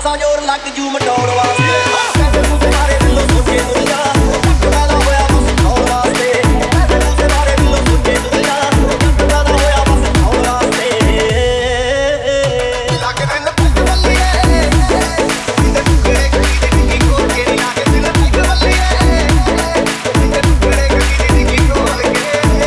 ਮਾਸਾ ਜੋਰ ਲੱਗ ਜੂ ਮਟਾਉਣ ਵਾਸਤੇ ਪੈਸੇ ਪੂਸੇ ਮਾਰੇ ਦਿਲੋਂ ਸੋਚੇ ਦੁਨੀਆ ਜੱਟ ਪੈਦਾ ਹੋਇਆ ਬਸ ਖਾਉਣ ਵਾਸਤੇ ਪੈਸੇ ਪੂਸੇ ਮਾਰੇ ਦਿਲੋਂ ਸੋਚੇ ਦੁਨੀਆ ਜੱਟ ਪੈਦਾ ਹੋਇਆ ਬਸ ਖਾਉਣ ਵਾਸਤੇ ਲੱਗ ਦਿਲ ਪੱਗ ਵੱਲੀਏ ਕਿਤੇ ਟੁਕੜੇ ਕਦੀ ਦੇ ਨਿੱਕੀ ਕੋਲ ਕੇ ਲੱਗ ਦਿਲ ਪੱਗ ਵੱਲੀਏ ਕਿਤੇ ਟੁਕੜੇ ਕਦੀ ਦੇ ਨਿੱਕੀ ਕੋਲ ਕੇ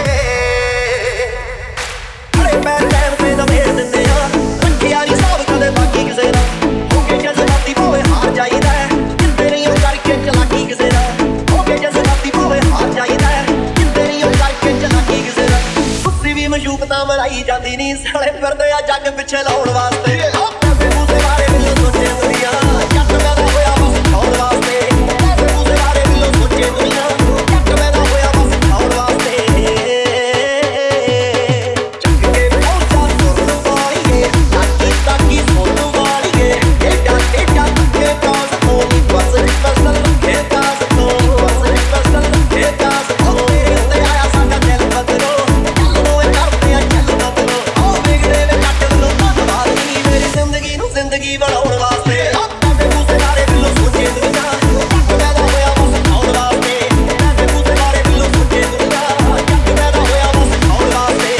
ਅਰੇ ਮੈਂ ਟਾਈਮ ਤੇ ਨਾ ਭੇਜ ਦਿੰਦੇ ਆ ਰੱਖਿਆ ਨਹੀਂ ਸਾਬ ਕਦੇ ਬਾਕੀ ਕਿਸੇ ਦਾ ਹੋ ਕੇ ਜਜ਼ਬਾਤੀ ਭਾਵੇਂ ਹਾਰ ਜਾਈਦਾ ਜਿੰਦੇ ਨਹੀਂ ਉਹ ਕਰਕੇ ਚਲਾਕੀ ਕਿਸੇ ਦਾ ਹੋ ਕੇ ਜਜ਼ਬਾਤੀ ਭਾਵੇਂ ਹਾਰ ਜਾਈਦਾ ਜਿੰਦੇ ਨਹੀਂ ਉਹ ਕਰਕੇ ਚਲਾਕੀ ਕਿਸੇ ਦਾ ਤੁਸੀਂ ਵੀ ਮਸ਼ੂਕ ਤਾਂ ਮਰਾਈ ਜਾਂਦੀ ਨਹੀਂ ਸਾਲੇ ਫਿਰਦੇ ਆ ਜੱਗ ਪਿੱਛੇ ਲਾਉਣ ਵਾਸਤੇ ਪੈਸੇ ਪੂਸੇ ਬਾਰੇ ਮੈਨੂੰ ਸੋਚੇ ਦੁਨੀਆ ਜੱਟ ਪੈਦਾ ਹੋਇਆ ਬਸ ਖਾਉਣ ਵਾਸਤੇ ਪੈਸੇ ਪੂਸੇ ਬਾਰੇ ਮੈਨੂੰ ਸੋਚੇ ਦੁਨੀਆ ਜੱਟ ਪੈਦਾ ਹੋਇਆ ਬਸ ਖਾਉਣ ਵਾਸਤੇ ਚੱਕ ਕੇ ਪਹੁੰਚਾ ਸੁਣ ਵਾਲੀਏ ਤਾਕੀ ਸੁਣ ਵਾਲੀਏ ਏਡਾ ਕੇ ਕਾਸ ਤੋਂ ਨੀ ਬਸ ਪਸਲ ਰੱਖੇ ਕਾਸ ਤੋਂ ਬਸ ਪਸਲ ਰੱਖੇ ਕਾਸ ਤੋਂ ਤੇਰੇ ਉੱਤੇ ਆਇਆ ਸਾਡਾ ਦਿਲ ਬਦਲੋ ਚੱਲ ਨੋਏ ਕਰਦੇ ਆ ਚੱਲ ਬਦਲੋ ਆਓ ਵਿਗੜੇ ਵੇ ਕੱਟ ਲੋ ਧੰਨਵਾਦ ਨੀ ਮੇਰੀ ਜ਼ਿੰਦਗੀ ਨੂੰ ਜ਼ਿੰਦਗੀ ਬਣਾਉਣ ਵਾਸਤੇ ਪੈਸੇ ਪੂਸੇ ਮਾਰੇ ਦਿਲੋਂ ਸੋਚੇ ਦੁਨੀਆ ਜੱਟ ਪੈਦਾ ਹੋਇਆ ਬਸ ਖਾਉਣ ਵਾਸਤੇ ਪੈਸੇ ਪੂਸੇ ਮਾਰੇ ਦਿਲੋਂ ਸੋਚੇ ਦੁਨੀਆ ਜੱਟ ਪੈਦਾ ਹੋਇਆ ਬਸ ਖਾਉਣ ਵਾਸਤੇ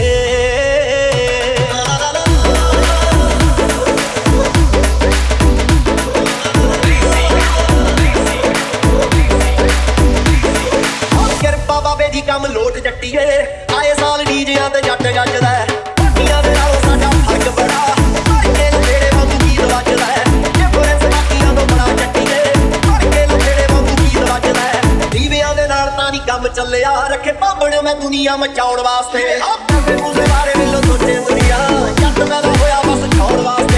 ਕਿਰਪਾ ਬਾਬੇ ਦੀ ਕੰਮ ਲੋਟ ਜੱਟੀਏ ਆਏ ਸਾਲ ਡੀਜਿਆਂ ਤੇ ਜੱਟ ਗੱਜਦਾ ਬਾਕੀਆਂ ਦੇ ਨਾਲੋਂ ਸਾਡਾ ਫਰਕ ਬੜਾ ਕਰਕੇ ਲਫੇੜੇ ਵਾਂਗੂ ਗੀਤ ਵੱਜਦਾ ਡਿਫਰੈਂਸ ਬਾਕੀਆਂ ਤੋਂ ਬੜਾ ਜੱਟੀਏ ਕਰਕੇ ਲਫੇੜੇ ਵਾਂਗੂ ਗੀਤ ਵੱਜਦਾ ਦੀਵਿਆਂ ਦੇ ਨਾਲ ਤਾਂ ਨਹੀਂ ਕੰਮ ਚੱਲਿਆ ਰੱਖੇ ਭਾਂਬੜ ਮੈਂ ਦੁਨੀਆ ਮਚਾਉਣ ਵਾਸਤੇ ਪੈਸੇ ਪੂਸੇ ਬਾਰੇ ਮੈਨੂੰ ਸੋਚੇ ਦੁਨੀਆ ਜੱਟ ਪੈਦਾ ਹੋਇਆ ਬਸ ਖਾਉਣ ਵਾਸਤੇ